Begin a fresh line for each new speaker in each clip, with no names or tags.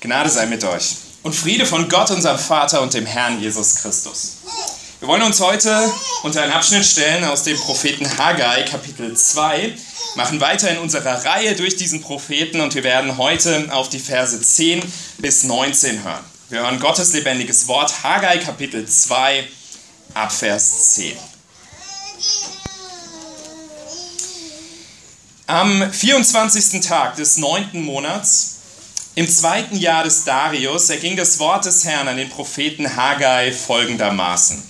Gnade sei mit euch und Friede von Gott, unserem Vater und dem Herrn Jesus Christus. Wir wollen uns heute unter einen Abschnitt stellen aus dem Propheten Haggai, Kapitel 2, machen weiter in unserer Reihe durch diesen Propheten und wir werden heute auf die Verse 10 bis 19 hören. Wir hören Gottes lebendiges Wort, Haggai, Kapitel 2, ab Vers 10. Am 24. Tag des 9. Monats, im 2. Jahr des Darius, erging das Wort des Herrn an den Propheten Haggai folgendermaßen.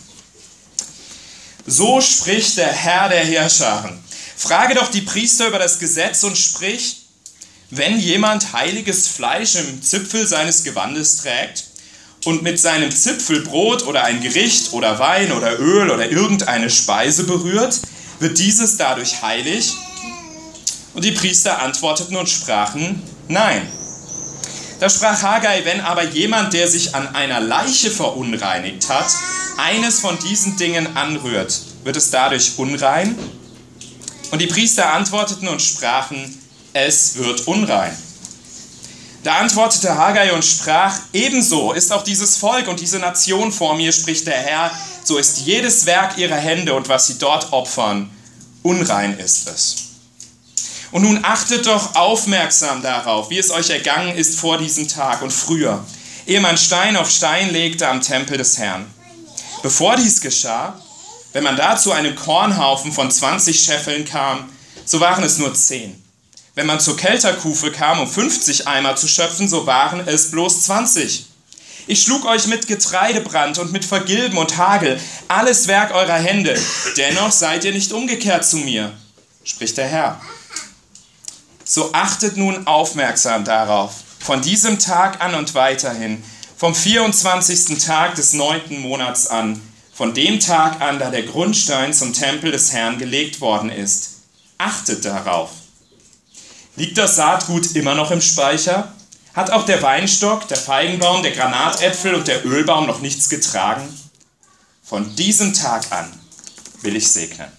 So spricht der Herr der Heerscharen. Frage doch die Priester über das Gesetz und sprich, wenn jemand heiliges Fleisch im Zipfel seines Gewandes trägt und mit seinem Zipfel Brot oder ein Gericht oder Wein oder Öl oder irgendeine Speise berührt, wird dieses dadurch heilig? Und die Priester antworteten und sprachen, nein. Da sprach Haggai, wenn aber jemand, der sich an einer Leiche verunreinigt hat, eines von diesen Dingen anrührt, wird es dadurch unrein? Und die Priester antworteten und sprachen, es wird unrein. Da antwortete Haggai und sprach, ebenso ist auch dieses Volk und diese Nation vor mir, spricht der Herr, so ist jedes Werk ihrer Hände und was sie dort opfern, unrein ist es. Und nun achtet doch aufmerksam darauf, wie es euch ergangen ist vor diesem Tag und früher, ehe man Stein auf Stein legte am Tempel des Herrn. Bevor dies geschah, wenn man da zu einem Kornhaufen von 20 Scheffeln kam, so waren es nur 10. Wenn man zur Kelterkufe kam, um 50 Eimer zu schöpfen, so waren es bloß 20. Ich schlug euch mit Getreidebrand und mit Vergilben und Hagel, alles Werk eurer Hände. Dennoch seid ihr nicht umgekehrt zu mir, spricht der Herr. So achtet nun aufmerksam darauf, von diesem Tag an und weiterhin, vom 24. Tag des 9. Monats an, von dem Tag an, da der Grundstein zum Tempel des Herrn gelegt worden ist. Achtet darauf. Liegt das Saatgut immer noch im Speicher? Hat auch der Weinstock, der Feigenbaum, der Granatäpfel und der Ölbaum noch nichts getragen? Von diesem Tag an will ich segnen.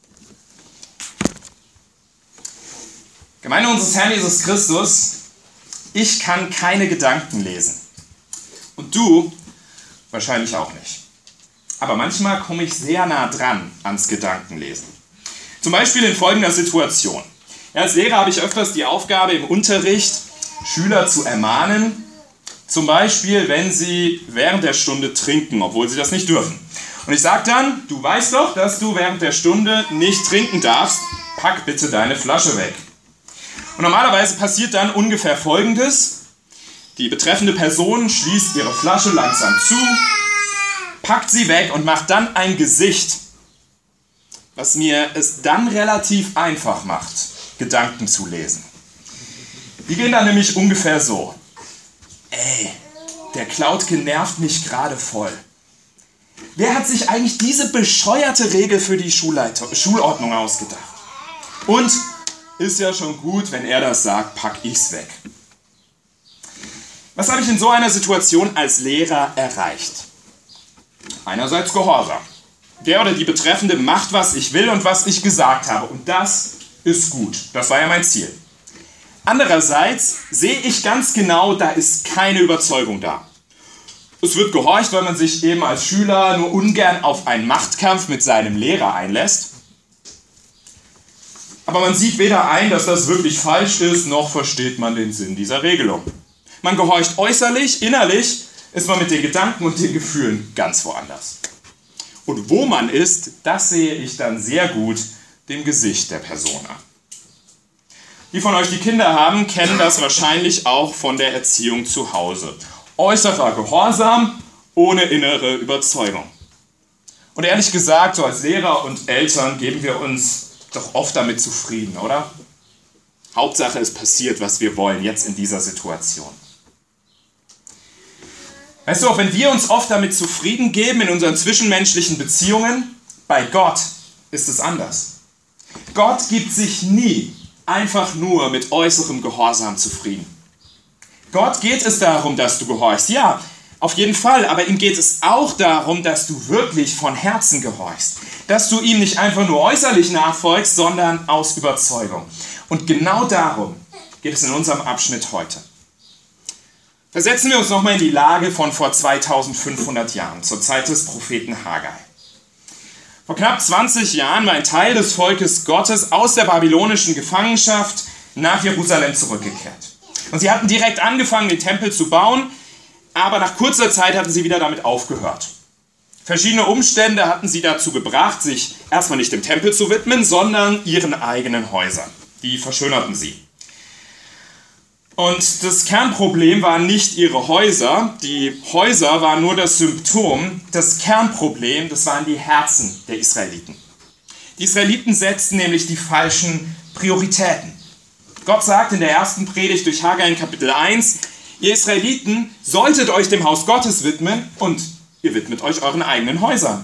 Gemeinde unseres Herrn Jesus Christus, ich kann keine Gedanken lesen. Und du wahrscheinlich auch nicht. Aber manchmal komme ich sehr nah dran ans Gedankenlesen. Zum Beispiel in folgender Situation. Ja, als Lehrer habe ich öfters die Aufgabe im Unterricht, Schüler zu ermahnen, zum Beispiel, wenn sie während der Stunde trinken, obwohl sie das nicht dürfen. Und ich sage dann, du weißt doch, dass du während der Stunde nicht trinken darfst, pack bitte deine Flasche weg. Und normalerweise passiert dann ungefähr Folgendes. Die betreffende Person schließt ihre Flasche langsam zu, packt sie weg und macht dann ein Gesicht, was mir es dann relativ einfach macht, Gedanken zu lesen. Die gehen dann nämlich ungefähr so. Ey, der Klautke nervt mich gerade voll. Wer hat sich eigentlich diese bescheuerte Regel für die Schulordnung ausgedacht? Und ist ja schon gut, wenn er das sagt, pack ich's weg. Was habe ich in so einer Situation als Lehrer erreicht? Einerseits Gehorsam. Der oder die Betreffende macht, was ich will und was ich gesagt habe. Und das ist gut. Das war ja mein Ziel. Andererseits sehe ich ganz genau, da ist keine Überzeugung da. Es wird gehorcht, weil man sich eben als Schüler nur ungern auf einen Machtkampf mit seinem Lehrer einlässt. Aber man sieht weder ein, dass das wirklich falsch ist, noch versteht man den Sinn dieser Regelung. Man gehorcht äußerlich, innerlich ist man mit den Gedanken und den Gefühlen ganz woanders. Und wo man ist, das sehe ich dann sehr gut dem Gesicht der Person an. Die von euch, die Kinder haben, kennen das wahrscheinlich auch von der Erziehung zu Hause. Äußerer Gehorsam ohne innere Überzeugung. Und ehrlich gesagt, so als Lehrer und Eltern geben wir uns doch oft damit zufrieden, oder? Hauptsache, es passiert, was wir wollen, jetzt in dieser Situation. Weißt du, auch wenn wir uns oft damit zufrieden geben in unseren zwischenmenschlichen Beziehungen, bei Gott ist es anders. Gott gibt sich nie einfach nur mit äußerem Gehorsam zufrieden. Gott geht es darum, dass du gehorchst. Ja, auf jeden Fall, aber ihm geht es auch darum, dass du wirklich von Herzen gehorchst. Dass du ihm nicht einfach nur äußerlich nachfolgst, sondern aus Überzeugung. Und genau darum geht es in unserem Abschnitt heute. Versetzen wir uns nochmal in die Lage von vor 2500 Jahren, zur Zeit des Propheten Haggai. Vor knapp 20 Jahren war ein Teil des Volkes Gottes aus der babylonischen Gefangenschaft nach Jerusalem zurückgekehrt. Und sie hatten direkt angefangen, den Tempel zu bauen, aber nach kurzer Zeit hatten sie wieder damit aufgehört. Verschiedene Umstände hatten sie dazu gebracht, sich erstmal nicht dem Tempel zu widmen, sondern ihren eigenen Häusern. Die verschönerten sie. Und das Kernproblem waren nicht ihre Häuser. Die Häuser waren nur das Symptom. Das Kernproblem, das waren die Herzen der Israeliten. Die Israeliten setzten nämlich die falschen Prioritäten. Gott sagt in der ersten Predigt durch Haggai in Kapitel 1, ihr Israeliten solltet euch dem Haus Gottes widmen und ihr widmet euch euren eigenen Häusern.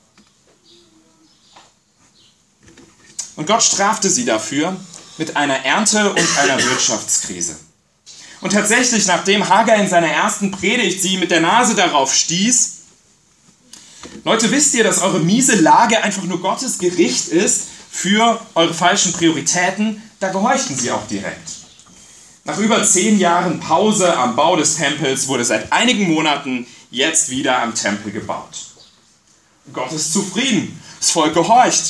Und Gott strafte sie dafür mit einer Ernte und einer Wirtschaftskrise. Und tatsächlich, nachdem Haggai in seiner ersten Predigt sie mit der Nase darauf stieß, Leute, wisst ihr, dass eure miese Lage einfach nur Gottes Gericht ist für eure falschen Prioritäten? Da gehorchten sie auch direkt. Nach über 10 Jahren Pause am Bau des Tempels wurde seit einigen Monaten jetzt wieder am Tempel gebaut. Gott ist zufrieden, das Volk gehorcht.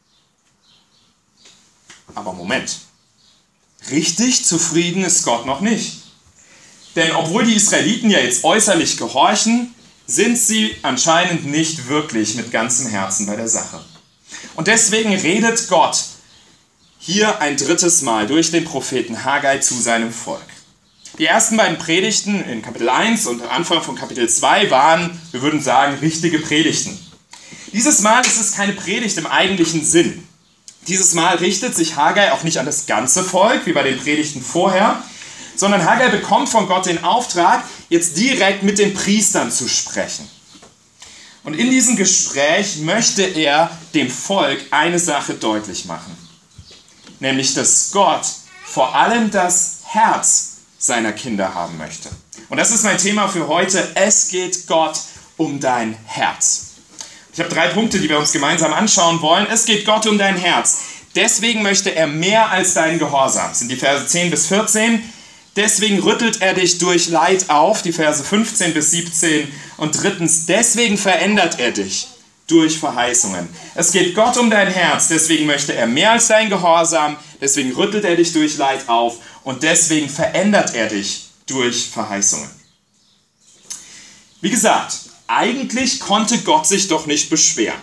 Aber Moment, richtig zufrieden ist Gott noch nicht. Denn obwohl die Israeliten ja jetzt äußerlich gehorchen, sind sie anscheinend nicht wirklich mit ganzem Herzen bei der Sache. Und deswegen redet Gott hier ein drittes Mal durch den Propheten Haggai zu seinem Volk. Die ersten beiden Predigten in Kapitel 1 und am Anfang von Kapitel 2 waren, wir würden sagen, richtige Predigten. Dieses Mal ist es keine Predigt im eigentlichen Sinn. Dieses Mal richtet sich Haggai auch nicht an das ganze Volk, wie bei den Predigten vorher, sondern Haggai bekommt von Gott den Auftrag, jetzt direkt mit den Priestern zu sprechen. Und in diesem Gespräch möchte er dem Volk eine Sache deutlich machen. Nämlich, dass Gott vor allem das Herz seiner Kinder haben möchte. Und das ist mein Thema für heute. Es geht Gott um dein Herz. Ich habe 3 Punkte, die wir uns gemeinsam anschauen wollen. Es geht Gott um dein Herz. Deswegen möchte er mehr als deinen Gehorsam. Das sind die Verse 10 bis 14. Deswegen rüttelt er dich durch Leid auf, die Verse 15 bis 17. Und drittens, deswegen verändert er dich durch Verheißungen. Es geht Gott um dein Herz, deswegen möchte er mehr als dein Gehorsam, deswegen rüttelt er dich durch Leid auf und deswegen verändert er dich durch Verheißungen. Wie gesagt, eigentlich konnte Gott sich doch nicht beschweren.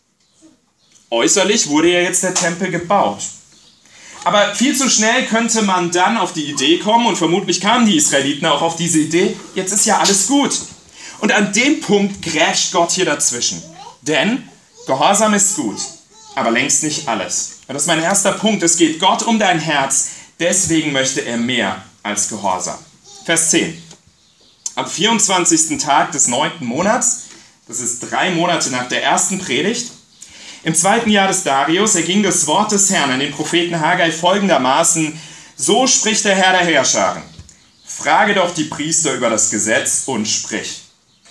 Äußerlich wurde ja jetzt der Tempel gebaut. Aber viel zu schnell könnte man dann auf die Idee kommen, und vermutlich kamen die Israeliten auch auf diese Idee, jetzt ist ja alles gut. Und an dem Punkt grätscht Gott hier dazwischen. Denn Gehorsam ist gut, aber längst nicht alles. Und das ist mein erster Punkt. Es geht Gott um dein Herz, deswegen möchte er mehr als Gehorsam. Vers 10. Am 24. Tag des 9. Monats, das ist 3 Monate nach der ersten Predigt, im 2. Jahr des Darius erging das Wort des Herrn an den Propheten Haggai folgendermaßen: So spricht der Herr der Heerscharen. Frage doch die Priester über das Gesetz und sprich.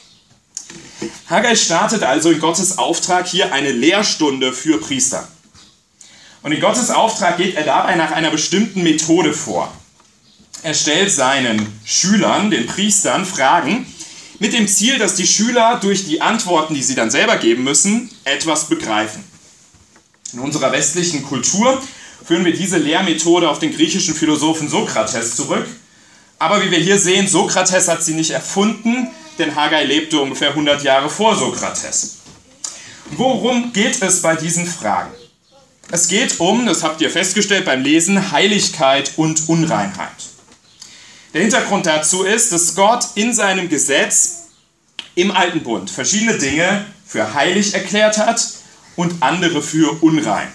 Haggai startet also in Gottes Auftrag hier eine Lehrstunde für Priester. Und in Gottes Auftrag geht er dabei nach einer bestimmten Methode vor. Er stellt seinen Schülern, den Priestern, Fragen mit dem Ziel, dass die Schüler durch die Antworten, die sie dann selber geben müssen, etwas begreifen. In unserer westlichen Kultur führen wir diese Lehrmethode auf den griechischen Philosophen Sokrates zurück. Aber wie wir hier sehen, Sokrates hat sie nicht erfunden, denn Haggai lebte ungefähr 100 Jahre vor Sokrates. Worum geht es bei diesen Fragen? Es geht um, das habt ihr festgestellt beim Lesen, Heiligkeit und Unreinheit. Der Hintergrund dazu ist, dass Gott in seinem Gesetz im Alten Bund verschiedene Dinge für heilig erklärt hat und andere für unrein.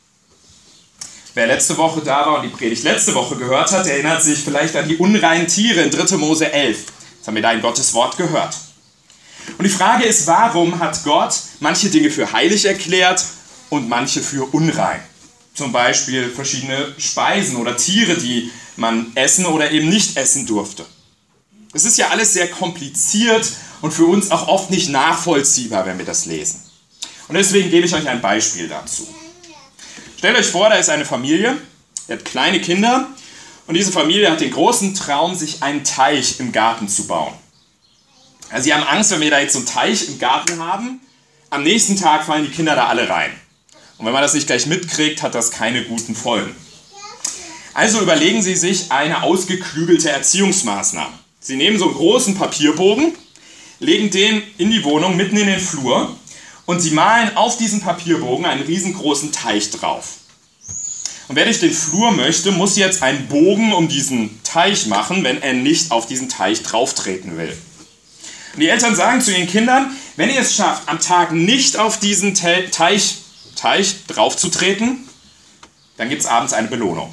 Wer letzte Woche da war und die Predigt letzte Woche gehört hat, erinnert sich vielleicht an die unreinen Tiere in 3. Mose 11. Das haben wir da in Gottes Wort gehört. Und die Frage ist, warum hat Gott manche Dinge für heilig erklärt und manche für unrein? Zum Beispiel verschiedene Speisen oder Tiere, die man essen oder eben nicht essen durfte. Es ist ja alles sehr kompliziert und für uns auch oft nicht nachvollziehbar, wenn wir das lesen. Und deswegen gebe ich euch ein Beispiel dazu. Stellt euch vor, da ist eine Familie, die hat kleine Kinder Und diese Familie hat den großen Traum, sich einen Teich im Garten zu bauen. Also sie haben Angst, wenn wir da jetzt so einen Teich im Garten haben, am nächsten Tag fallen die Kinder da alle rein. Und wenn man das nicht gleich mitkriegt, hat das keine guten Folgen. Also überlegen sie sich eine ausgeklügelte Erziehungsmaßnahme. Sie nehmen so einen großen Papierbogen, legen den in die Wohnung, mitten in den Flur, und sie malen auf diesen Papierbogen einen riesengroßen Teich drauf. Und wer durch den Flur möchte, muss jetzt einen Bogen um diesen Teich machen, wenn er nicht auf diesen Teich drauftreten will. Und die Eltern sagen zu ihren Kindern, wenn ihr es schafft, am Tag nicht auf diesen Teich draufzutreten, dann gibt es abends eine Belohnung.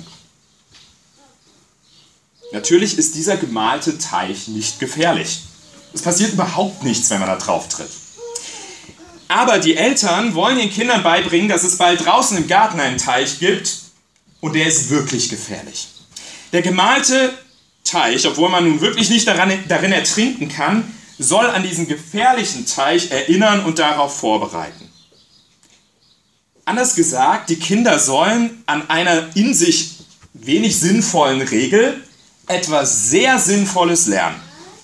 Natürlich ist dieser gemalte Teich nicht gefährlich. Es passiert überhaupt nichts, wenn man da drauf tritt. Aber die Eltern wollen den Kindern beibringen, dass es bald draußen im Garten einen Teich gibt und der ist wirklich gefährlich. Der gemalte Teich, obwohl man nun wirklich nicht darin ertrinken kann, soll an diesen gefährlichen Teich erinnern und darauf vorbereiten. Anders gesagt, die Kinder sollen an einer in sich wenig sinnvollen Regel etwas sehr Sinnvolles lernen.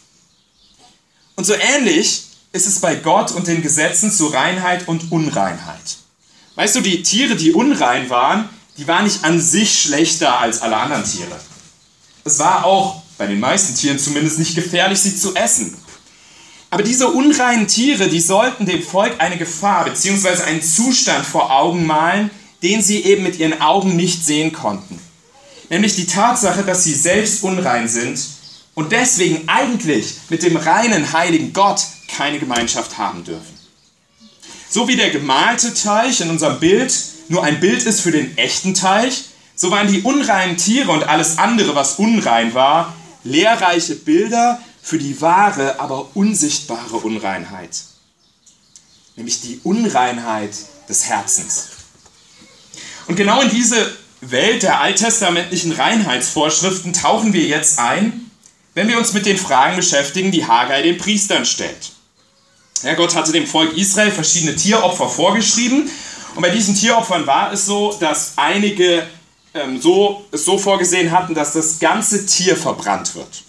Und so ähnlich ist es bei Gott und den Gesetzen zu Reinheit und Unreinheit. Weißt du, die Tiere, die unrein waren, die waren nicht an sich schlechter als alle anderen Tiere. Es war auch, bei den meisten Tieren zumindest, nicht gefährlich, sie zu essen. Aber diese unreinen Tiere, die sollten dem Volk eine Gefahr bzw. einen Zustand vor Augen malen, den sie eben mit ihren Augen nicht sehen konnten. Nämlich die Tatsache, dass sie selbst unrein sind und deswegen eigentlich mit dem reinen, heiligen Gott keine Gemeinschaft haben dürfen. So wie der gemalte Teich in unserem Bild nur ein Bild ist für den echten Teich, so waren die unreinen Tiere und alles andere, was unrein war, lehrreiche Bilder für die wahre, aber unsichtbare Unreinheit. Nämlich die Unreinheit des Herzens. Und genau in diese Welt der alttestamentlichen Reinheitsvorschriften tauchen wir jetzt ein, wenn wir uns mit den Fragen beschäftigen, die Hagai den Priestern stellt. Ja, Gott hatte dem Volk Israel verschiedene Tieropfer vorgeschrieben und bei diesen Tieropfern war es so, dass einige es so vorgesehen hatten, dass das ganze Tier verbrannt wird.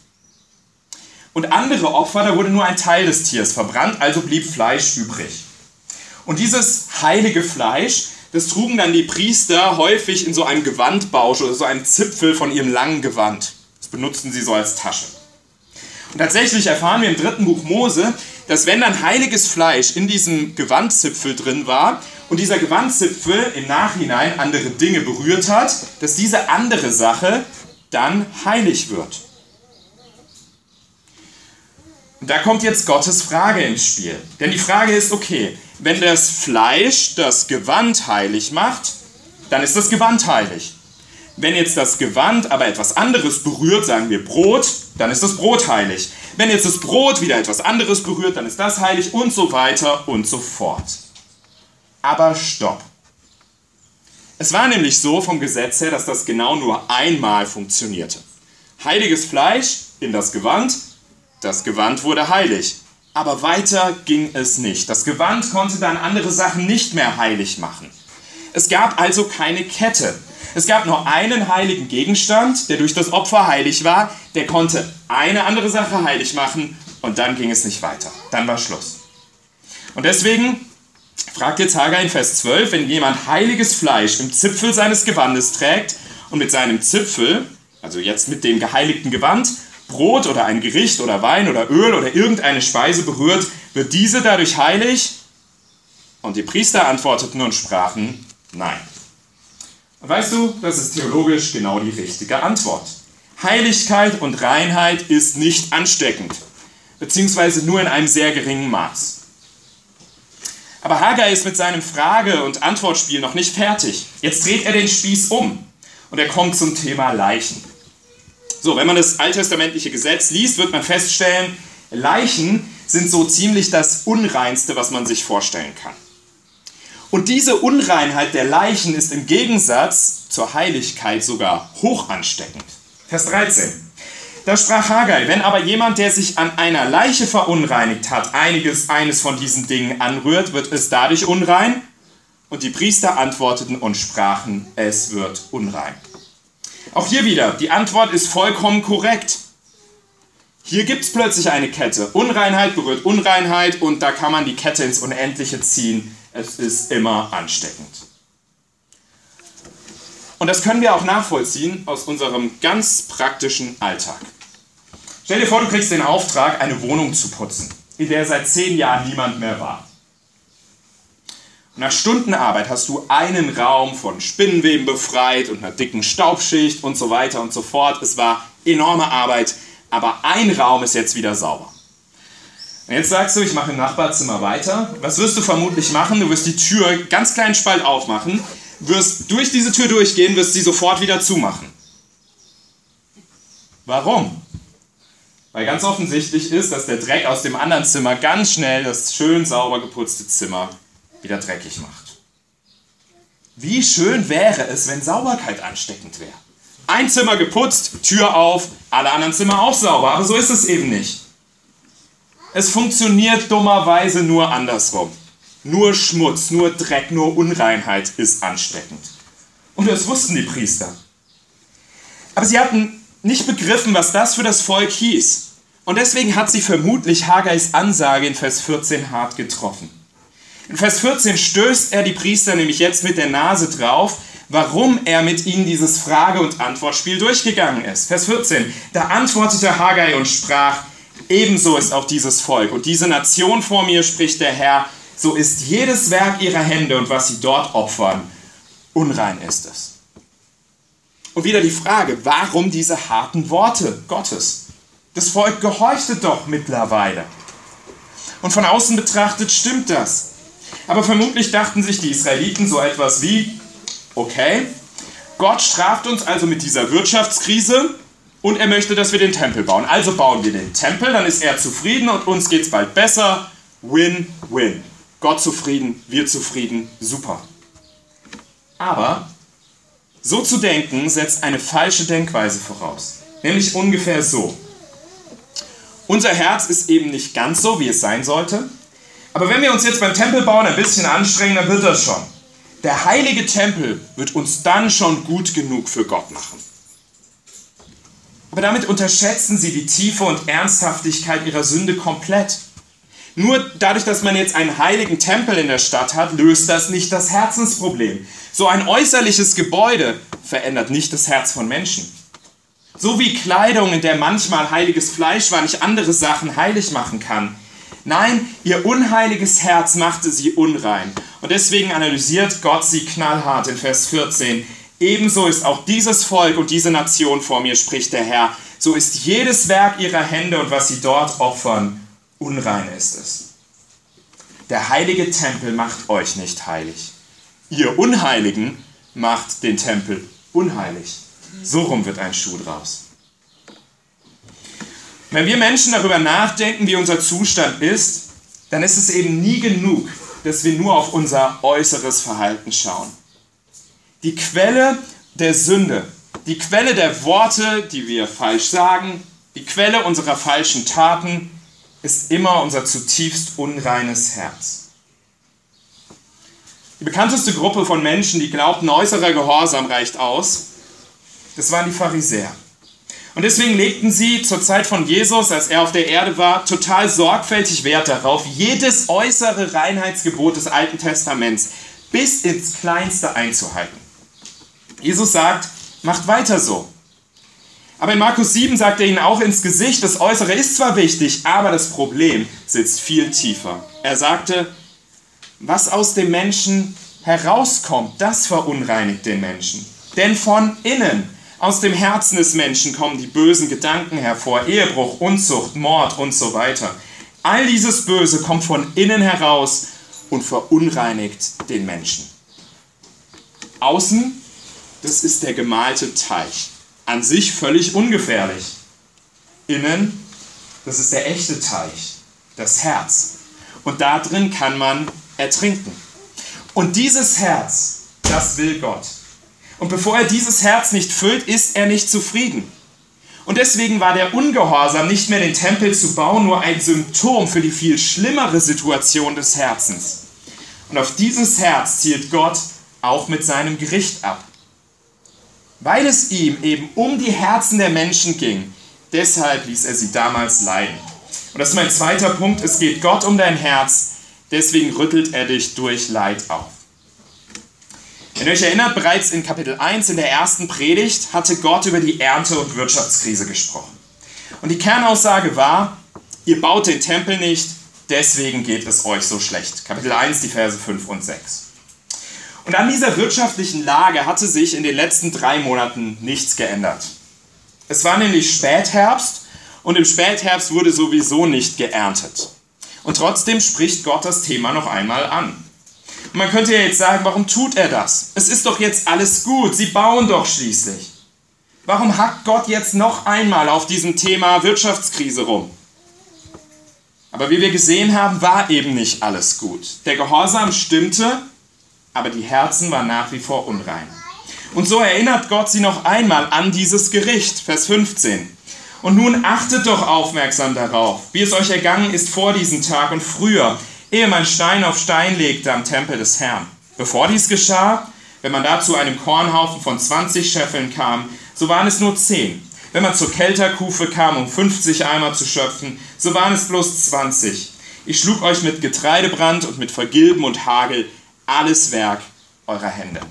Und andere Opfer, da wurde nur ein Teil des Tiers verbrannt, also blieb Fleisch übrig. Und dieses heilige Fleisch, das trugen dann die Priester häufig in so einem Gewandbausch oder so einem Zipfel von ihrem langen Gewand. Das benutzten sie so als Tasche. Und tatsächlich erfahren wir im 3. Buch Mose, dass wenn dann heiliges Fleisch in diesem Gewandzipfel drin war und dieser Gewandzipfel im Nachhinein andere Dinge berührt hat, dass diese andere Sache dann heilig wird. Und da kommt jetzt Gottes Frage ins Spiel. Denn die Frage ist, okay, wenn das Fleisch das Gewand heilig macht, dann ist das Gewand heilig. Wenn jetzt das Gewand aber etwas anderes berührt, sagen wir Brot, dann ist das Brot heilig. Wenn jetzt das Brot wieder etwas anderes berührt, dann ist das heilig und so weiter und so fort. Aber stopp. Es war nämlich so vom Gesetz her, dass das genau nur einmal funktionierte. Heiliges Fleisch in das Gewand wurde heilig. Aber weiter ging es nicht. Das Gewand konnte dann andere Sachen nicht mehr heilig machen. Es gab also keine Kette. Es gab nur einen heiligen Gegenstand, der durch das Opfer heilig war. Der konnte eine andere Sache heilig machen und dann ging es nicht weiter. Dann war Schluss. Und deswegen fragt jetzt Hagai in Vers 12, wenn jemand heiliges Fleisch im Zipfel seines Gewandes trägt und mit seinem Zipfel, also jetzt mit dem geheiligten Gewand, Brot oder ein Gericht oder Wein oder Öl oder irgendeine Speise berührt, wird diese dadurch heilig? Und die Priester antworteten und sprachen, nein. Und weißt du, das ist theologisch genau die richtige Antwort. Heiligkeit und Reinheit ist nicht ansteckend, beziehungsweise nur in einem sehr geringen Maß. Aber Hagai ist mit seinem Frage- und Antwortspiel noch nicht fertig. Jetzt dreht er den Spieß um und er kommt zum Thema Leichen. So, wenn man das alttestamentliche Gesetz liest, wird man feststellen, Leichen sind so ziemlich das Unreinste, was man sich vorstellen kann. Und diese Unreinheit der Leichen ist im Gegensatz zur Heiligkeit sogar hoch ansteckend. Vers 13. Da sprach Hagai, wenn aber jemand, der sich an einer Leiche verunreinigt hat, eines von diesen Dingen anrührt, wird es dadurch unrein? Und die Priester antworteten und sprachen, es wird unrein. Auch hier wieder, die Antwort ist vollkommen korrekt. Hier gibt es plötzlich eine Kette. Unreinheit berührt Unreinheit und da kann man die Kette ins Unendliche ziehen. Es ist immer ansteckend. Und das können wir auch nachvollziehen aus unserem ganz praktischen Alltag. Stell dir vor, du kriegst den Auftrag, eine Wohnung zu putzen, in der seit 10 Jahren niemand mehr war. Nach Stundenarbeit hast du einen Raum von Spinnenweben befreit und einer dicken Staubschicht und so weiter und so fort. Es war enorme Arbeit, aber ein Raum ist jetzt wieder sauber. Und jetzt sagst du, ich mache im Nachbarzimmer weiter. Was wirst du vermutlich machen? Du wirst die Tür ganz kleinen Spalt aufmachen, wirst durch diese Tür durchgehen, wirst sie sofort wieder zumachen. Warum? Weil ganz offensichtlich ist, dass der Dreck aus dem anderen Zimmer ganz schnell das schön sauber geputzte Zimmer wieder dreckig macht. Wie schön wäre es, wenn Sauberkeit ansteckend wäre. Ein Zimmer geputzt, Tür auf, alle anderen Zimmer auch sauber, aber so ist es eben nicht. Es funktioniert dummerweise nur andersrum. Nur Schmutz, nur Dreck, nur Unreinheit ist ansteckend. Und das wussten die Priester. Aber sie hatten nicht begriffen, was das für das Volk hieß. Und deswegen hat sie vermutlich Haggais Ansage in Vers 14 hart getroffen. In Vers 14 stößt er die Priester nämlich jetzt mit der Nase drauf, warum er mit ihnen dieses Frage- und Antwortspiel durchgegangen ist. Vers 14, da antwortete Haggai und sprach, ebenso ist auch dieses Volk und diese Nation vor mir, spricht der Herr, so ist jedes Werk ihrer Hände und was sie dort opfern, unrein ist es. Und wieder die Frage, warum diese harten Worte Gottes? Das Volk gehorchte doch mittlerweile. Und von außen betrachtet stimmt das. Aber vermutlich dachten sich die Israeliten so etwas wie, okay, Gott straft uns also mit dieser Wirtschaftskrise und er möchte, dass wir den Tempel bauen. Also bauen wir den Tempel, dann ist er zufrieden und uns geht es bald besser. Win-win. Gott zufrieden, wir zufrieden, super. Aber so zu denken setzt eine falsche Denkweise voraus. Nämlich ungefähr so. Unser Herz ist eben nicht ganz so, wie es sein sollte. Aber wenn wir uns jetzt beim Tempelbauen ein bisschen anstrengen, dann wird das schon. Der heilige Tempel wird uns dann schon gut genug für Gott machen. Aber damit unterschätzen sie die Tiefe und Ernsthaftigkeit ihrer Sünde komplett. Nur dadurch, dass man jetzt einen heiligen Tempel in der Stadt hat, löst das nicht das Herzensproblem. So ein äußerliches Gebäude verändert nicht das Herz von Menschen. So wie Kleidung, in der manchmal heiliges Fleisch war, nicht andere Sachen heilig machen kann. Nein, ihr unheiliges Herz machte sie unrein. Und deswegen analysiert Gott sie knallhart in Vers 14. Ebenso ist auch dieses Volk und diese Nation vor mir, spricht der Herr. So ist jedes Werk ihrer Hände und was sie dort opfern, unrein ist es. Der heilige Tempel macht euch nicht heilig. Ihr Unheiligen macht den Tempel unheilig. So rum wird ein Schuh draus. Wenn wir Menschen darüber nachdenken, wie unser Zustand ist, dann ist es eben nie genug, dass wir nur auf unser äußeres Verhalten schauen. Die Quelle der Sünde, die Quelle der Worte, die wir falsch sagen, die Quelle unserer falschen Taten, ist immer unser zutiefst unreines Herz. Die bekannteste Gruppe von Menschen, die glaubten, äußerer Gehorsam reicht aus, das waren die Pharisäer. Und deswegen legten sie zur Zeit von Jesus, als er auf der Erde war, total sorgfältig Wert darauf, jedes äußere Reinheitsgebot des Alten Testaments bis ins Kleinste einzuhalten. Jesus sagt, macht weiter so. Aber in Markus 7 sagt er ihnen auch ins Gesicht, das Äußere ist zwar wichtig, aber das Problem sitzt viel tiefer. Er sagte, was aus dem Menschen herauskommt, das verunreinigt den Menschen. Denn von innen, aus dem Herzen des Menschen kommen die bösen Gedanken hervor, Ehebruch, Unzucht, Mord und so weiter. All dieses Böse kommt von innen heraus und verunreinigt den Menschen. Außen, das ist der gemalte Teich. An sich völlig ungefährlich. Innen, das ist der echte Teich, das Herz. Und da drin kann man ertrinken. Und dieses Herz, das will Gott. Und bevor er dieses Herz nicht füllt, ist er nicht zufrieden. Und deswegen war der Ungehorsam, nicht mehr den Tempel zu bauen, nur ein Symptom für die viel schlimmere Situation des Herzens. Und auf dieses Herz zielt Gott auch mit seinem Gericht ab. Weil es ihm eben um die Herzen der Menschen ging, deshalb ließ er sie damals leiden. Und das ist mein zweiter Punkt, es geht Gott um dein Herz, deswegen rüttelt er dich durch Leid auf. Wenn ihr euch erinnert, bereits in Kapitel 1 in der ersten Predigt hatte Gott über die Ernte- und Wirtschaftskrise gesprochen. Und die Kernaussage war, ihr baut den Tempel nicht, deswegen geht es euch so schlecht. Kapitel 1, die Verse 5 und 6. Und an dieser wirtschaftlichen Lage hatte sich in den letzten 3 Monaten nichts geändert. Es war nämlich Spätherbst und im Spätherbst wurde sowieso nicht geerntet. Und trotzdem spricht Gott das Thema noch einmal an. Und man könnte ja jetzt sagen, warum tut er das? Es ist doch jetzt alles gut, sie bauen doch schließlich. Warum hackt Gott jetzt noch einmal auf diesem Thema Wirtschaftskrise rum? Aber wie wir gesehen haben, war eben nicht alles gut. Der Gehorsam stimmte, aber die Herzen waren nach wie vor unrein. Und so erinnert Gott sie noch einmal an dieses Gericht, Vers 15. Und nun achtet doch aufmerksam darauf, wie es euch ergangen ist vor diesem Tag und früher, ehe man Stein auf Stein legte am Tempel des Herrn. Bevor dies geschah, wenn man da zu einem Kornhaufen von 20 Scheffeln kam, so waren es nur 10. Wenn man zur Kelterkufe kam, um 50 Eimer zu schöpfen, so waren es bloß 20. Ich schlug euch mit Getreidebrand und mit Vergilben und Hagel alles Werk eurer Hände.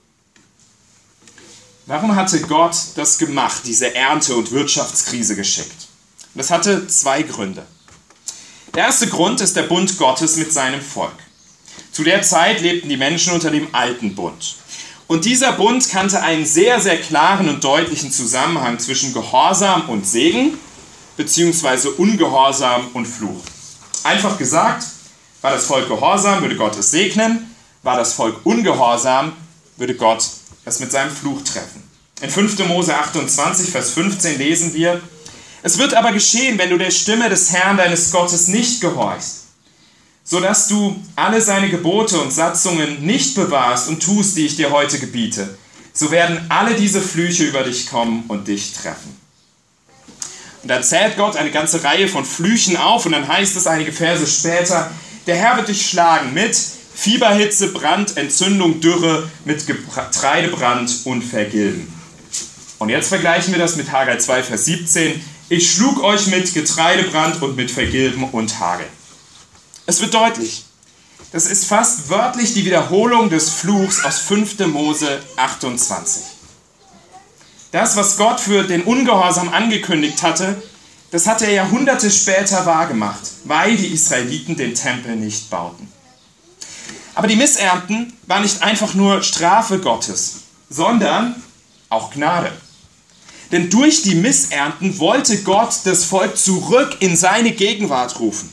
Warum hatte Gott das gemacht, diese Ernte- und Wirtschaftskrise geschickt? Das hatte 2 Gründe. Der erste Grund ist der Bund Gottes mit seinem Volk. Zu der Zeit lebten die Menschen unter dem alten Bund. Und dieser Bund kannte einen sehr, sehr klaren und deutlichen Zusammenhang zwischen Gehorsam und Segen, beziehungsweise Ungehorsam und Fluch. Einfach gesagt, war das Volk gehorsam, würde Gott es segnen, war das Volk ungehorsam, würde Gott es mit seinem Fluch treffen. In 5. Mose 28, Vers 15 lesen wir, es wird aber geschehen, wenn du der Stimme des Herrn deines Gottes nicht gehorchst, sodass du alle seine Gebote und Satzungen nicht bewahrst und tust, die ich dir heute gebiete, so werden alle diese Flüche über dich kommen und dich treffen. Und da zählt Gott eine ganze Reihe von Flüchen auf und dann heißt es einige Verse später, der Herr wird dich schlagen mit Fieberhitze, Brand, Entzündung, Dürre, mit Getreidebrand und Vergilben. Und jetzt vergleichen wir das mit Haggai 2, Vers 17. Ich schlug euch mit Getreidebrand und mit Vergilben und Hagel. Es wird deutlich, das ist fast wörtlich die Wiederholung des Fluchs aus 5. Mose 28. Das, was Gott für den Ungehorsam angekündigt hatte, das hat er Jahrhunderte später wahrgemacht, weil die Israeliten den Tempel nicht bauten. Aber die Missernten waren nicht einfach nur Strafe Gottes, sondern auch Gnade. Denn durch die Missernten wollte Gott das Volk zurück in seine Gegenwart rufen.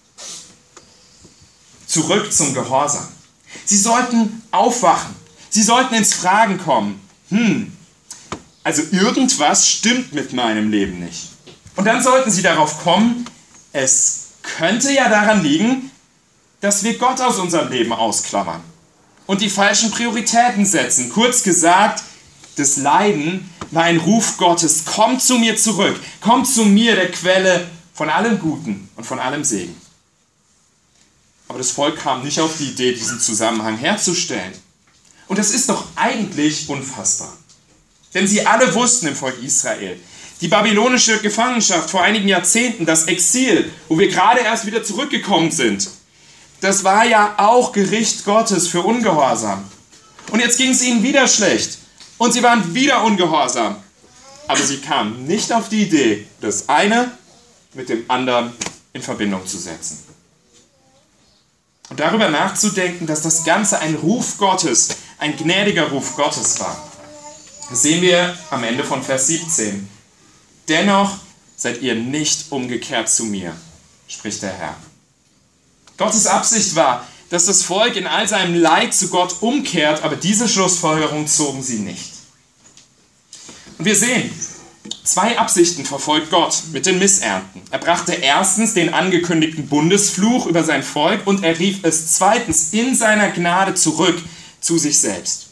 Zurück zum Gehorsam. Sie sollten aufwachen. Sie sollten ins Fragen kommen. Also irgendwas stimmt mit meinem Leben nicht. Und dann sollten sie darauf kommen, es könnte ja daran liegen, dass wir Gott aus unserem Leben ausklammern und die falschen Prioritäten setzen. Kurz gesagt, das Leiden war ein Ruf Gottes. Kommt zu mir zurück. Kommt zu mir, der Quelle von allem Guten und von allem Segen. Aber das Volk kam nicht auf die Idee, diesen Zusammenhang herzustellen. Und das ist doch eigentlich unfassbar. Denn sie alle wussten im Volk Israel, die babylonische Gefangenschaft vor einigen Jahrzehnten, das Exil, wo wir gerade erst wieder zurückgekommen sind, das war ja auch Gericht Gottes für Ungehorsam. Und jetzt ging es ihnen wieder schlecht. Und sie waren wieder ungehorsam. Aber sie kamen nicht auf die Idee, das eine mit dem anderen in Verbindung zu setzen. Und darüber nachzudenken, dass das Ganze ein Ruf Gottes, ein gnädiger Ruf Gottes war. Das sehen wir am Ende von Vers 17. Dennoch seid ihr nicht umgekehrt zu mir, spricht der Herr. Gottes Absicht war, dass das Volk in all seinem Leid zu Gott umkehrt, aber diese Schlussfolgerung zogen sie nicht. Und wir sehen, 2 Absichten verfolgt Gott mit den Missernten. Er brachte erstens den angekündigten Bundesfluch über sein Volk und er rief es zweitens in seiner Gnade zurück zu sich selbst.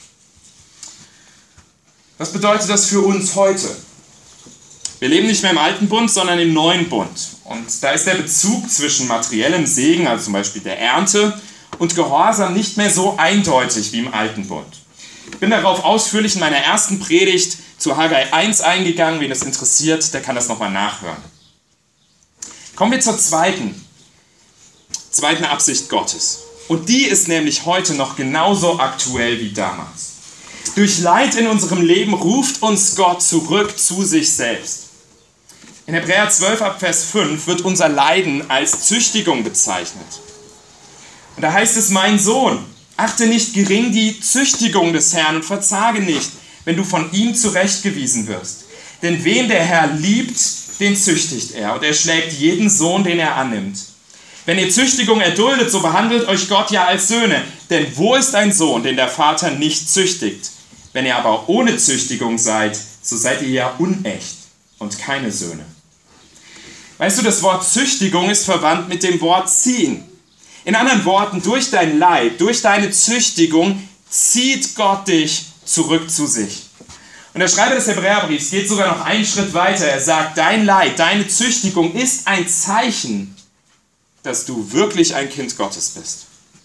Was bedeutet das für uns heute? Wir leben nicht mehr im alten Bund, sondern im neuen Bund. Und da ist der Bezug zwischen materiellem Segen, also zum Beispiel der Ernte, und Gehorsam nicht mehr so eindeutig wie im alten Bund. bin darauf ausführlich in meiner ersten Predigt zu Haggai 1 eingegangen. Wen das interessiert, der kann das nochmal nachhören. Kommen wir zur zweiten Absicht Gottes. Und die ist nämlich heute noch genauso aktuell wie damals. Durch Leid in unserem Leben ruft uns Gott zurück zu sich selbst. In Hebräer 12 ab Vers 5 wird unser Leiden als Züchtigung bezeichnet. Und da heißt es, mein Sohn, achte nicht gering die Züchtigung des Herrn und verzage nicht, wenn du von ihm zurechtgewiesen wirst. Denn wen der Herr liebt, den züchtigt er, und er schlägt jeden Sohn, den er annimmt. Wenn ihr Züchtigung erduldet, so behandelt euch Gott ja als Söhne. Denn wo ist ein Sohn, den der Vater nicht züchtigt? Wenn ihr aber ohne Züchtigung seid, so seid ihr ja unecht und keine Söhne. Weißt du, das Wort Züchtigung ist verwandt mit dem Wort ziehen. In anderen Worten, durch dein Leid, durch deine Züchtigung zieht Gott dich zurück zu sich. Und der Schreiber des Hebräerbriefs geht sogar noch einen Schritt weiter. Er sagt, dein Leid, deine Züchtigung ist ein Zeichen, dass du wirklich ein Kind Gottes bist.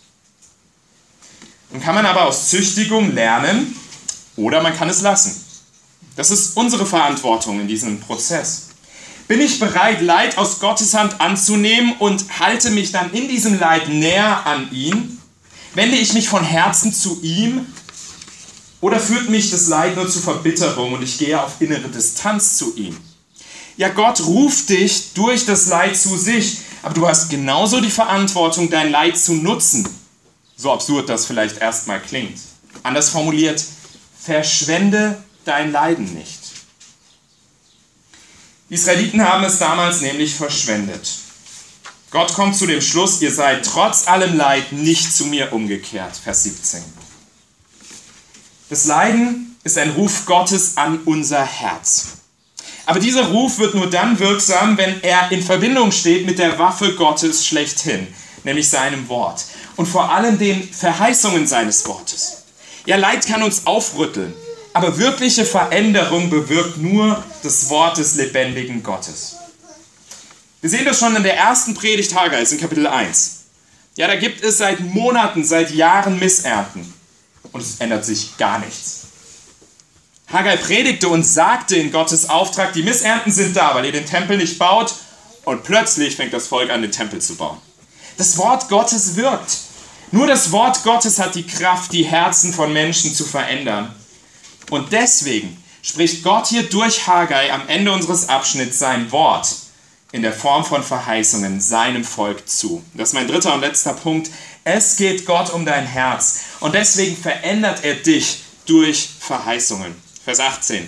Nun kann man aber aus Züchtigung lernen oder man kann es lassen. Das ist unsere Verantwortung in diesem Prozess. Bin ich bereit, Leid aus Gottes Hand anzunehmen und halte mich dann in diesem Leid näher an ihn? Wende ich mich von Herzen zu ihm? Oder führt mich das Leid nur zu Verbitterung und ich gehe auf innere Distanz zu ihm? Ja, Gott ruft dich durch das Leid zu sich, aber du hast genauso die Verantwortung, dein Leid zu nutzen. So absurd das vielleicht erstmal klingt. Anders formuliert, verschwende dein Leiden nicht. Die Israeliten haben es damals nämlich verschwendet. Gott kommt zu dem Schluss, ihr seid trotz allem Leid nicht zu mir umgekehrt. Vers 17. Das Leiden ist ein Ruf Gottes an unser Herz. Aber dieser Ruf wird nur dann wirksam, wenn er in Verbindung steht mit der Waffe Gottes schlechthin, nämlich seinem Wort. Und vor allem den Verheißungen seines Wortes. Ja, Leid kann uns aufrütteln, aber wirkliche Veränderung bewirkt nur das Wort des lebendigen Gottes. Wir sehen das schon in der ersten Predigt Haggais in Kapitel 1. Ja, da gibt es seit Monaten, seit Jahren Missernten. Und es ändert sich gar nichts. Haggai predigte und sagte in Gottes Auftrag, die Missernten sind da, weil ihr den Tempel nicht baut. Und plötzlich fängt das Volk an, den Tempel zu bauen. Das Wort Gottes wirkt. Nur das Wort Gottes hat die Kraft, die Herzen von Menschen zu verändern. Und deswegen spricht Gott hier durch Haggai am Ende unseres Abschnitts sein Wort in der Form von Verheißungen seinem Volk zu. Das ist mein dritter und letzter Punkt. Es geht Gott um dein Herz und deswegen verändert er dich durch Verheißungen. Vers 18.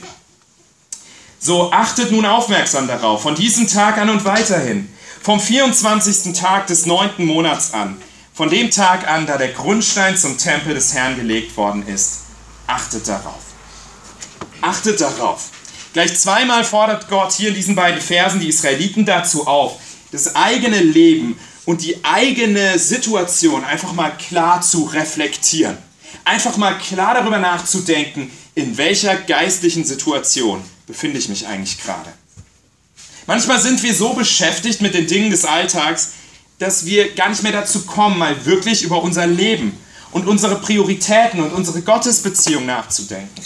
So achtet nun aufmerksam darauf, von diesem Tag an und weiterhin, vom 24. Tag des 9. Monats an, von dem Tag an, da der Grundstein zum Tempel des Herrn gelegt worden ist. Achtet darauf. Achtet darauf. Gleich zweimal fordert Gott hier in diesen beiden Versen die Israeliten dazu auf, das eigene Leben und die eigene Situation einfach mal klar zu reflektieren. Einfach mal klar darüber nachzudenken, in welcher geistlichen Situation befinde ich mich eigentlich gerade. Manchmal sind wir so beschäftigt mit den Dingen des Alltags, dass wir gar nicht mehr dazu kommen, mal wirklich über unser Leben und unsere Prioritäten und unsere Gottesbeziehung nachzudenken.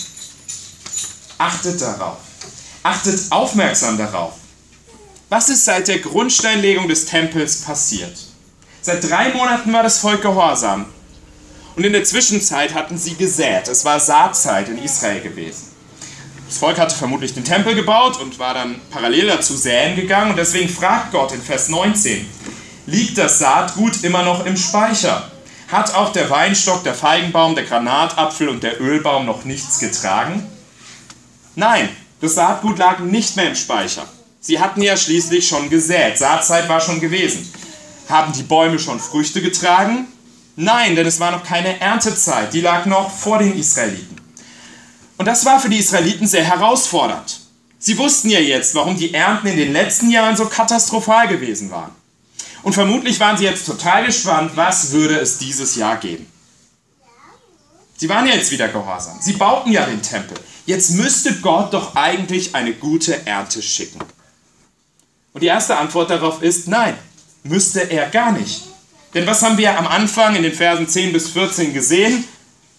Achtet darauf. Achtet aufmerksam darauf. Was ist seit der Grundsteinlegung des Tempels passiert? Seit 3 Monaten war das Volk gehorsam. Und in der Zwischenzeit hatten sie gesät. Es war Saatzeit in Israel gewesen. Das Volk hatte vermutlich den Tempel gebaut und war dann parallel dazu säen gegangen. Und deswegen fragt Gott in Vers 19, liegt das Saatgut immer noch im Speicher? Hat auch der Weinstock, der Feigenbaum, der Granatapfel und der Ölbaum noch nichts getragen? Nein, das Saatgut lag nicht mehr im Speicher. Sie hatten ja schließlich schon gesät. Saatzeit war schon gewesen. Haben die Bäume schon Früchte getragen? Nein, denn es war noch keine Erntezeit. Die lag noch vor den Israeliten. Und das war für die Israeliten sehr herausfordernd. Sie wussten ja jetzt, warum die Ernten in den letzten Jahren so katastrophal gewesen waren. Und vermutlich waren sie jetzt total gespannt, was würde es dieses Jahr geben. Sie waren ja jetzt wieder gehorsam. Sie bauten ja den Tempel. Jetzt müsste Gott doch eigentlich eine gute Ernte schicken. Und die erste Antwort darauf ist, nein, müsste er gar nicht. Denn was haben wir am Anfang in den Versen 10 bis 14 gesehen?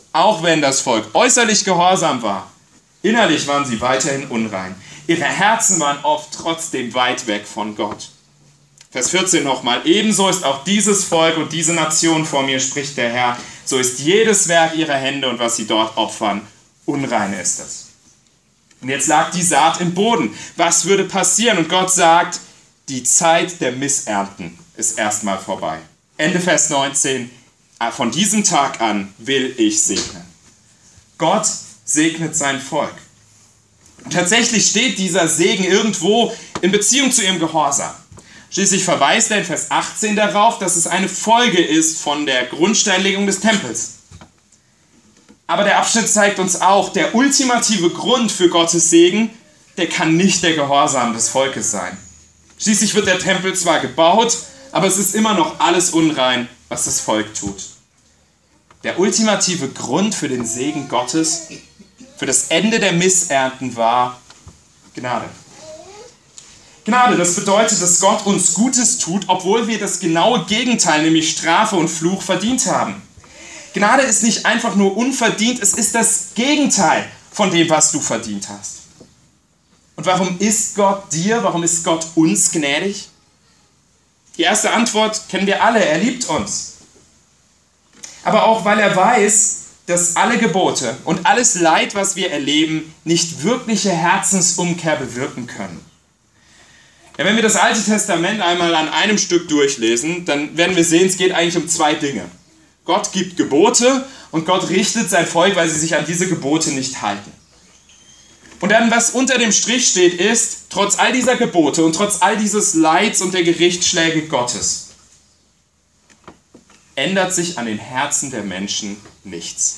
auch wenn das Volk äußerlich gehorsam war, innerlich waren sie weiterhin unrein. Ihre Herzen waren oft trotzdem weit weg von Gott. Vers 14 nochmal. Ebenso ist auch dieses Volk und diese Nation vor mir, spricht der Herr. So ist jedes Werk ihrer Hände und was sie dort opfern, unrein ist es. Und jetzt lag die Saat im Boden. Was würde passieren? Und Gott sagt, die Zeit der Missernten ist erstmal vorbei. Ende Vers 19. Von diesem Tag an will ich segnen. Gott segnet sein Volk. Und tatsächlich steht dieser Segen irgendwo in Beziehung zu ihrem Gehorsam. Schließlich verweist er in Vers 18 darauf, dass es eine Folge ist von der Grundsteinlegung des Tempels. Aber der Abschnitt zeigt uns auch, der ultimative Grund für Gottes Segen, der kann nicht der Gehorsam des Volkes sein. Schließlich wird der Tempel zwar gebaut, aber es ist immer noch alles unrein, was das Volk tut. Der ultimative Grund für den Segen Gottes, für das Ende der Missernten war Gnade. Gnade, das bedeutet, dass Gott uns Gutes tut, obwohl wir das genaue Gegenteil, nämlich Strafe und Fluch, verdient haben. Gnade ist nicht einfach nur unverdient, es ist das Gegenteil von dem, was du verdient hast. Und warum ist Gott dir, warum ist Gott uns gnädig? Die erste Antwort kennen wir alle, er liebt uns. Aber auch, weil er weiß, dass alle Gebote und alles Leid, was wir erleben, nicht wirkliche Herzensumkehr bewirken können. Ja, wenn wir das Alte Testament einmal an einem Stück durchlesen, dann werden wir sehen, es geht eigentlich um zwei Dinge. Gott gibt Gebote und Gott richtet sein Volk, weil sie sich an diese Gebote nicht halten. Und dann, was unter dem Strich steht, ist, trotz all dieser Gebote und trotz all dieses Leids und der Gerichtsschläge Gottes, ändert sich an den Herzen der Menschen nichts.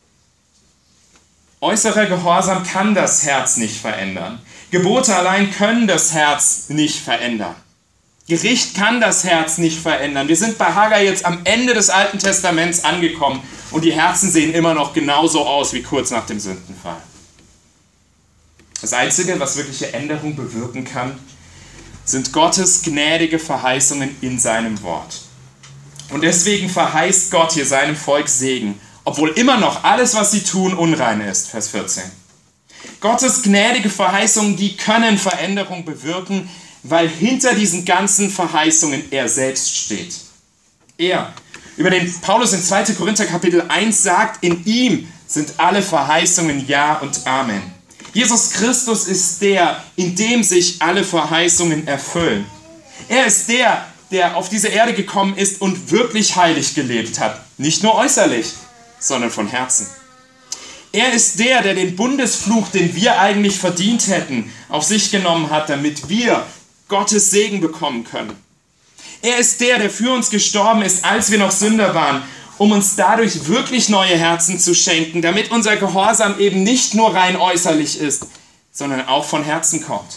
Äußerer Gehorsam kann das Herz nicht verändern. Gebote allein können das Herz nicht verändern. Gericht kann das Herz nicht verändern. Wir sind bei Haggai jetzt am Ende des Alten Testaments angekommen und die Herzen sehen immer noch genauso aus wie kurz nach dem Sündenfall. Das Einzige, was wirkliche Änderung bewirken kann, sind Gottes gnädige Verheißungen in seinem Wort. Und deswegen verheißt Gott hier seinem Volk Segen, obwohl immer noch alles, was sie tun, unrein ist. Vers 14. Gottes gnädige Verheißungen, die können Veränderung bewirken, weil hinter diesen ganzen Verheißungen er selbst steht. Er, über den Paulus in 2. Korinther Kapitel 1 sagt, in ihm sind alle Verheißungen Ja und Amen. Jesus Christus ist der, in dem sich alle Verheißungen erfüllen. Er ist der, der auf diese Erde gekommen ist und wirklich heilig gelebt hat. Nicht nur äußerlich, sondern von Herzen. Er ist der, der den Bundesfluch, den wir eigentlich verdient hätten, auf sich genommen hat, damit wir Gottes Segen bekommen können. Er ist der, der für uns gestorben ist, als wir noch Sünder waren, um uns dadurch wirklich neue Herzen zu schenken, damit unser Gehorsam eben nicht nur rein äußerlich ist, sondern auch von Herzen kommt.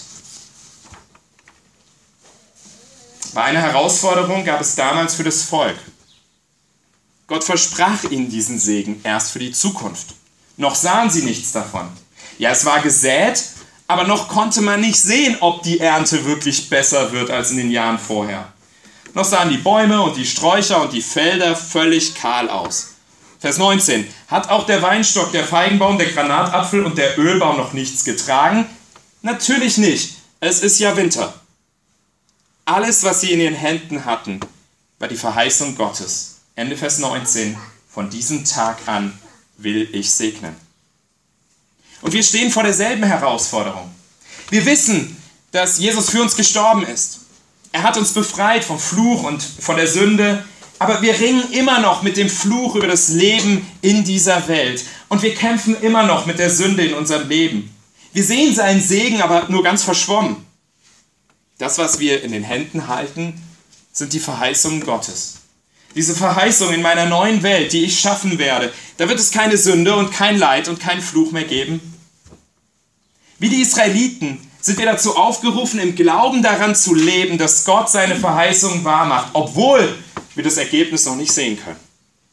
Aber eine Herausforderung gab es damals für das Volk. Gott versprach ihnen diesen Segen erst für die Zukunft. Noch sahen sie nichts davon. Ja, es war gesät, aber noch konnte man nicht sehen, ob die Ernte wirklich besser wird als in den Jahren vorher. Noch sahen die Bäume und die Sträucher und die Felder völlig kahl aus. Vers 19. Hat auch der Weinstock, der Feigenbaum, der Granatapfel und der Ölbaum noch nichts getragen? Natürlich nicht. Es ist ja Winter. Alles, was sie in ihren Händen hatten, war die Verheißung Gottes. Ende Vers 19. Von diesem Tag an will ich segnen. Und wir stehen vor derselben Herausforderung. Wir wissen, dass Jesus für uns gestorben ist. Er hat uns befreit vom Fluch und von der Sünde, aber wir ringen immer noch mit dem Fluch über das Leben in dieser Welt. Und wir kämpfen immer noch mit der Sünde in unserem Leben. Wir sehen seinen Segen, aber nur ganz verschwommen. Das, was wir in den Händen halten, sind die Verheißungen Gottes. Diese Verheißung in meiner neuen Welt, die ich schaffen werde, da wird es keine Sünde und kein Leid und keinen Fluch mehr geben. Wie die Israeliten sind wir dazu aufgerufen, im Glauben daran zu leben, dass Gott seine Verheißungen wahrmacht, obwohl wir das Ergebnis noch nicht sehen können.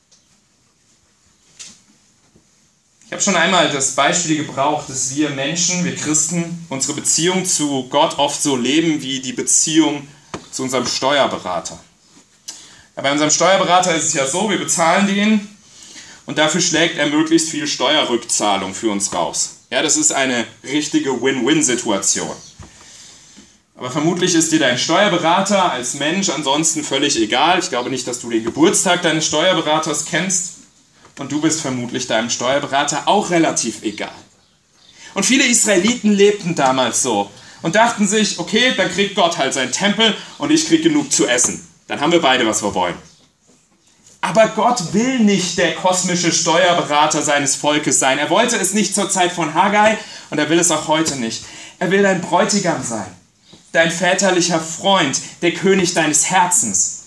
Ich habe schon einmal das Beispiel gebraucht, dass wir Menschen, wir Christen, unsere Beziehung zu Gott oft so leben wie die Beziehung zu unserem Steuerberater. Ja, bei unserem Steuerberater ist es ja so, wir bezahlen den und dafür schlägt er möglichst viel Steuerrückzahlung für uns raus. Ja, das ist eine richtige Win-Win-Situation. Aber vermutlich ist dir dein Steuerberater als Mensch ansonsten völlig egal. Ich glaube nicht, dass du den Geburtstag deines Steuerberaters kennst. Und du bist vermutlich deinem Steuerberater auch relativ egal. Und viele Israeliten lebten damals so und dachten sich, okay, dann kriegt Gott halt seinen Tempel und ich krieg genug zu essen. Dann haben wir beide, was wir wollen. Aber Gott will nicht der kosmische Steuerberater seines Volkes sein. Er wollte es nicht zur Zeit von Haggai und er will es auch heute nicht. Er will dein Bräutigam sein. Dein väterlicher Freund, der König deines Herzens.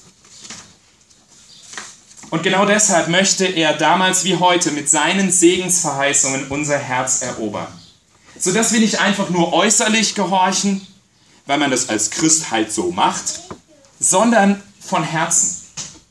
Und genau deshalb möchte er damals wie heute mit seinen Segensverheißungen unser Herz erobern. Sodass wir nicht einfach nur äußerlich gehorchen, weil man das als Christ halt so macht, sondern von Herzen.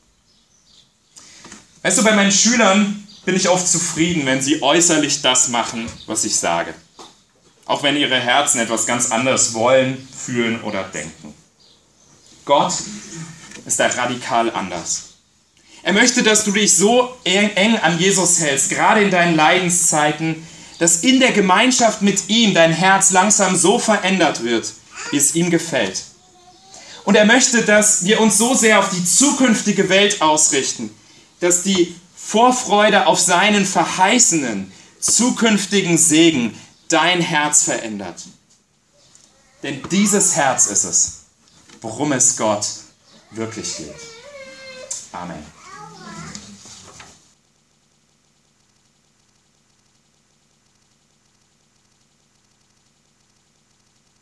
Weißt du, bei meinen Schülern bin ich oft zufrieden, wenn sie äußerlich das machen, was ich sage. Auch wenn ihre Herzen etwas ganz anderes wollen, fühlen oder denken. Gott ist da radikal anders. Er möchte, dass du dich so eng an Jesus hältst, gerade in deinen Leidenszeiten, dass in der Gemeinschaft mit ihm dein Herz langsam so verändert wird, wie es ihm gefällt. Und er möchte, dass wir uns so sehr auf die zukünftige Welt ausrichten, dass die Vorfreude auf seinen verheißenen, zukünftigen Segen dein Herz verändert. Denn dieses Herz ist es, worum es Gott wirklich geht. Amen.